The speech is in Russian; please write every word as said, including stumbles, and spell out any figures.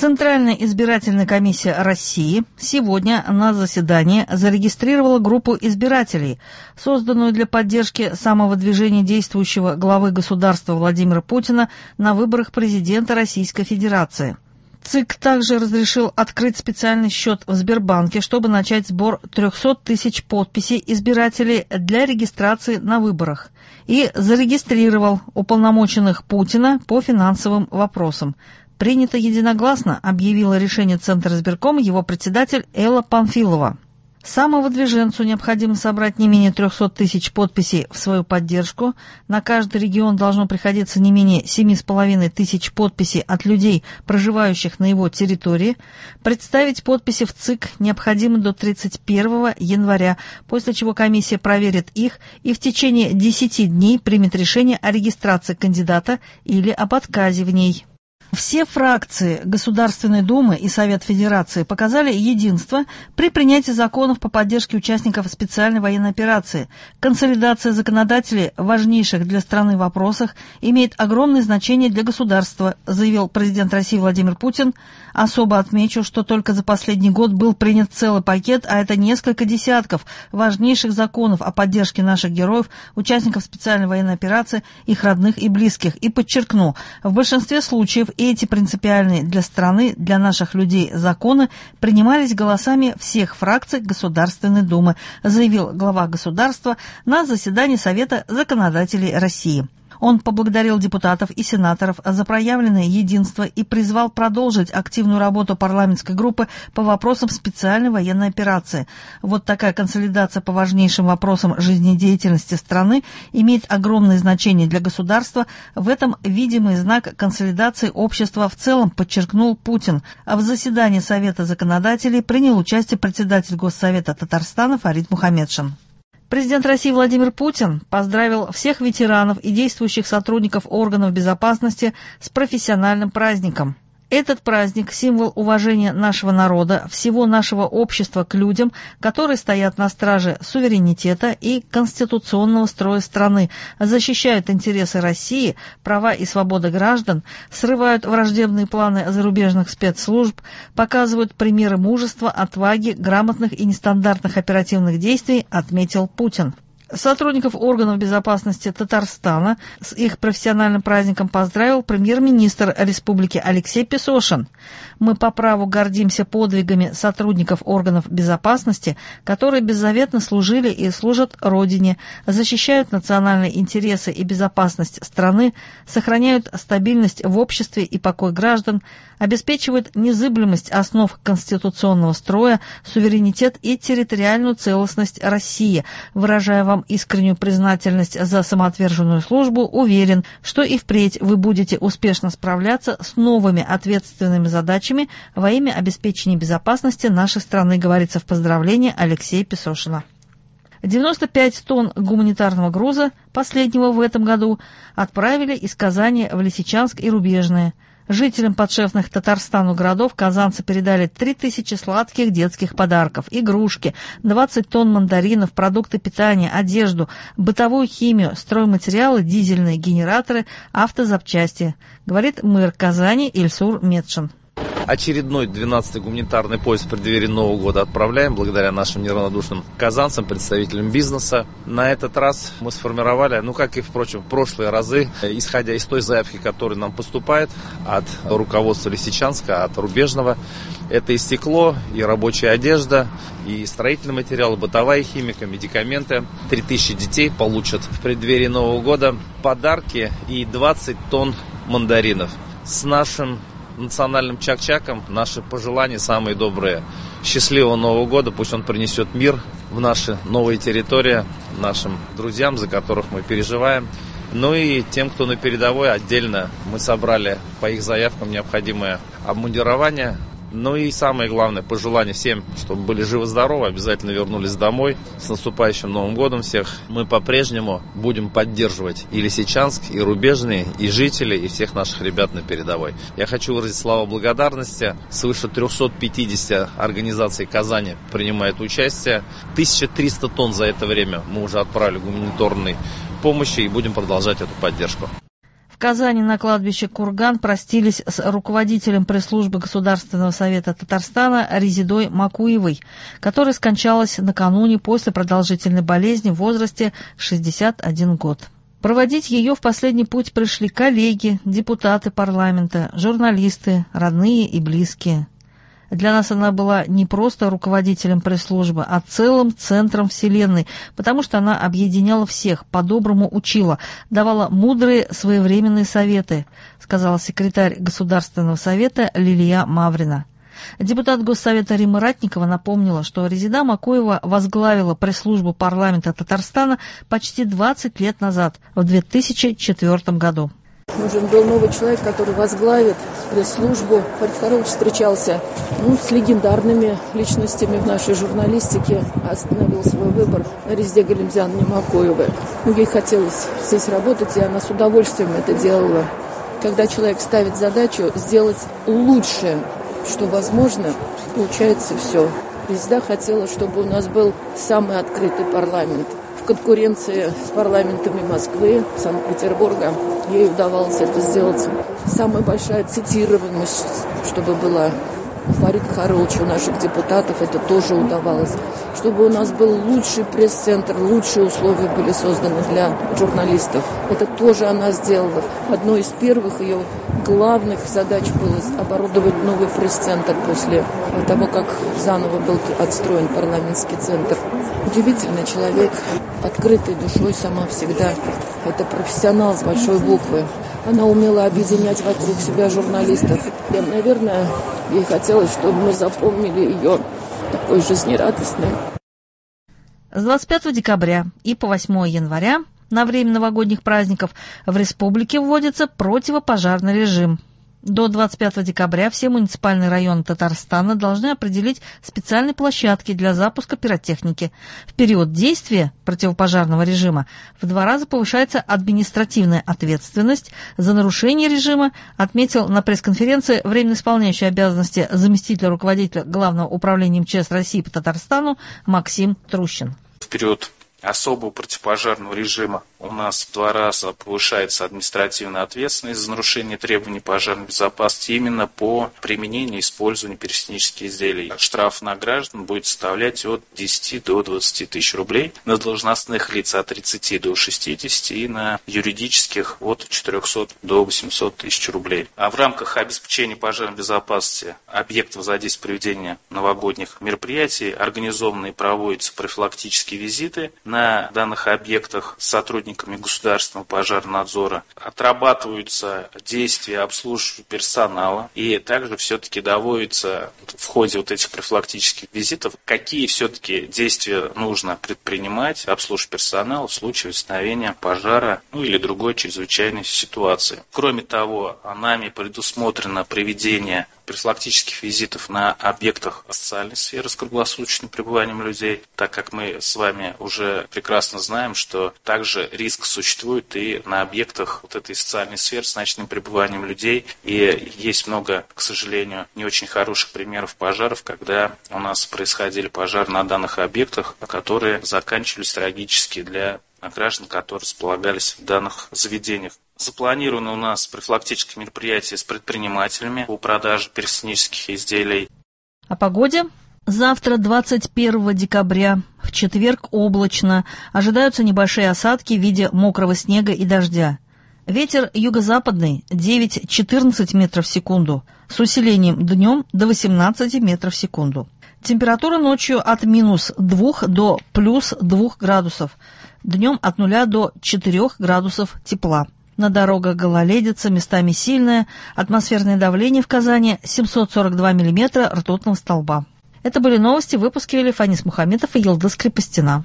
Центральная избирательная комиссия России сегодня на заседании зарегистрировала группу избирателей, созданную для поддержки самого движения действующего главы государства Владимира Путина на выборах президента Российской Федерации. ЦИК также разрешил открыть специальный счет в Сбербанке, чтобы начать сбор трехсот тысяч подписей избирателей для регистрации на выборах, и зарегистрировал уполномоченных Путина по финансовым вопросам. Принято единогласно, объявило решение Центризбиркома его председатель Элла Памфилова. Самовыдвиженцу необходимо собрать не менее трехсот тысяч подписей в свою поддержку. На каждый регион должно приходиться не менее семи с половиной тысяч подписей от людей, проживающих на его территории. Представить подписи в ЦИК необходимо до тридцать первого января, после чего комиссия проверит их и в течение десяти дней примет решение о регистрации кандидата или об отказе в ней. Все фракции Государственной Думы и Совет Федерации показали единство при принятии законов по поддержке участников специальной военной операции. Консолидация законодателей в важнейших для страны вопросах имеет огромное значение для государства, заявил президент России Владимир Путин. Особо отмечу, что только за последний год был принят целый пакет, а это несколько десятков важнейших законов о поддержке наших героев, участников специальной военной операции, их родных и близких. И подчеркну, в большинстве случаев эти принципиальные для страны, для наших людей законы принимались голосами всех фракций Государственной Думы, заявил глава государства на заседании Совета законодателей России. Он поблагодарил депутатов и сенаторов за проявленное единство и призвал продолжить активную работу парламентской группы по вопросам специальной военной операции. Вот такая консолидация по важнейшим вопросам жизнедеятельности страны имеет огромное значение для государства. В этом видимый знак консолидации общества в целом, подчеркнул Путин. А в заседании Совета законодателей принял участие председатель Госсовета Татарстана Фарид Мухамедшин. Президент России Владимир Путин поздравил всех ветеранов и действующих сотрудников органов безопасности с профессиональным праздником. Этот праздник – символ уважения нашего народа, всего нашего общества к людям, которые стоят на страже суверенитета и конституционного строя страны, защищают интересы России, права и свободы граждан, срывают враждебные планы зарубежных спецслужб, показывают примеры мужества, отваги, грамотных и нестандартных оперативных действий, отметил Путин. Сотрудников органов безопасности Татарстана с их профессиональным праздником поздравил премьер-министр республики Алексей Песошин. Мы по праву гордимся подвигами сотрудников органов безопасности, которые беззаветно служили и служат Родине, защищают национальные интересы и безопасность страны, сохраняют стабильность в обществе и покой граждан, обеспечивают незыблемость основ конституционного строя, суверенитет и территориальную целостность России. Выражая вам искреннюю признательность за самоотверженную службу, уверен, что и впредь вы будете успешно справляться с новыми ответственными задачами во имя обеспечения безопасности нашей страны, говорится в поздравлении Алексея Песошина. девяносто пять тонн гуманитарного груза, последнего в этом году, отправили из Казани в Лисичанск и Рубежное. Жителям подшефных Татарстану городов казанцы передали три тысячи сладких детских подарков, игрушки, двадцать тонн мандаринов, продукты питания, одежду, бытовую химию, стройматериалы, дизельные генераторы, автозапчасти, говорит мэр Казани Ильсур Медшин. Очередной двенадцатый гуманитарный поезд в преддверии Нового года отправляем, благодаря нашим неравнодушным казанцам, представителям бизнеса. На этот раз мы сформировали, ну как и, впрочем, в прошлые разы, исходя из той заявки, которая нам поступает от руководства Лисичанска, от Рубежного, это и стекло, и рабочая одежда, и строительный материал, и бытовая химика, медикаменты. три тысячи детей получат в преддверии Нового года подарки и двадцать тонн мандаринов. С нашим национальным чак-чаком наши пожелания самые добрые. Счастливого Нового года, пусть он принесет мир в наши новые территории, нашим друзьям, за которых мы переживаем. Ну и тем, кто на передовой, отдельно мы собрали по их заявкам необходимое обмундирование. Ну и самое главное, пожелание всем, чтобы были живы-здоровы, обязательно вернулись домой. С наступающим Новым годом всех. Мы по-прежнему будем поддерживать и Лисичанск, и Рубежные, и жителей, и всех наших ребят на передовой. Я хочу выразить слова благодарности. Свыше триста пятьдесят организаций Казани принимает участие. тысяча триста тонн за это время мы уже отправили гуманитарной помощи и будем продолжать эту поддержку. В Казани на кладбище Курган простились с руководителем пресс-службы Государственного совета Татарстана Резидой Макуевой, которая скончалась накануне после продолжительной болезни в возрасте шестьдесят один год. Проводить ее в последний путь пришли коллеги, депутаты парламента, журналисты, родные и близкие. Для нас она была не просто руководителем пресс-службы, а целым центром вселенной, потому что она объединяла всех, по-доброму учила, давала мудрые своевременные советы, сказала секретарь Государственного совета Лилия Маврина. Депутат Госсовета Римма Ратникова напомнила, что Резида Макуева возглавила пресс-службу парламента Татарстана почти двадцать лет назад, в две тысячи четвёртом году. Нужен был новый человек, который возглавит пресс-службу. Фарид Харилович встречался ну, с легендарными личностями в нашей журналистике, остановил свой выбор на Резиде Галимзяновне Макуевой. Ну, ей хотелось здесь работать, и она с удовольствием это делала. Когда человек ставит задачу сделать лучшее, что возможно, получается все. Резида хотела, чтобы у нас был самый открытый парламент. В конкуренции с парламентами Москвы, Санкт-Петербурга ей удавалось это сделать. Самая большая цитируемость, чтобы была у Фарида Хариловича, у наших депутатов, это тоже удавалось. Чтобы у нас был лучший пресс-центр, лучшие условия были созданы для журналистов. Это тоже она сделала. Одной из первых ее главных задач было оборудовать новый пресс-центр после того, как заново был отстроен парламентский центр. Удивительный человек, открытой душой сама всегда. Это профессионал с большой буквы. Она умела объединять вокруг себя журналистов. И, наверное, ей хотелось, чтобы мы запомнили ее такой жизнерадостной. С двадцать пятого декабря и по восьмое января на время новогодних праздников в республике вводится противопожарный режим. До двадцать пятого декабря все муниципальные районы Татарстана должны определить специальные площадки для запуска пиротехники. В период действия противопожарного режима в два раза повышается административная ответственность за нарушение режима, отметил на пресс-конференции временно исполняющий обязанности заместителя руководителя Главного управления МЧС России по Татарстану Максим Трущин. В период особого противопожарного режима у нас в два раза повышается административная ответственность за нарушение требований пожарной безопасности именно по применению и использованию пиротехнических изделий. Штраф на граждан будет составлять от десяти до двадцати тысяч рублей, на должностных лиц от тридцати до шестидесяти и на юридических от четырехсот до восьмисот тысяч рублей. А в рамках обеспечения пожарной безопасности объектов задействия проведения новогодних мероприятий организованы и проводятся профилактические визиты на данных объектах с сотрудниками государственного пожарного надзора, отрабатываются действия обслуживающего персонала, и также все-таки доводится в ходе вот этих профилактических визитов, какие все-таки действия нужно предпринимать обслуживающий персонал в случае возникновения пожара, ну или другой чрезвычайной ситуации. Кроме того, нами предусмотрено проведение профилактических визитов на объектах социальной сферы с круглосуточным пребыванием людей, так как мы с вами уже прекрасно знаем, что также риск существует и на объектах вот этой социальной сферы с ночным пребыванием людей. И есть много, к сожалению, не очень хороших примеров пожаров, когда у нас происходили пожары на данных объектах, которые заканчивались трагически для граждан, которые располагались в данных заведениях. Запланировано у нас профилактические мероприятия с предпринимателями по продаже пиротехнических изделий. О погоде. Завтра, двадцать первого декабря, в четверг облачно. Ожидаются небольшие осадки в виде мокрого снега и дождя. Ветер юго-западный девять-четырнадцать метров в секунду, с усилением днем до восемнадцати метров в секунду. Температура ночью от минус двух до плюс двух градусов, днем от нуля до четырех градусов тепла. На дорогах гололедица, местами сильная, атмосферное давление в Казани семьсот сорок два миллиметра ртутного столба. Это были новости в выпуске Фанис Мухаметов и Елдыс Крепостина.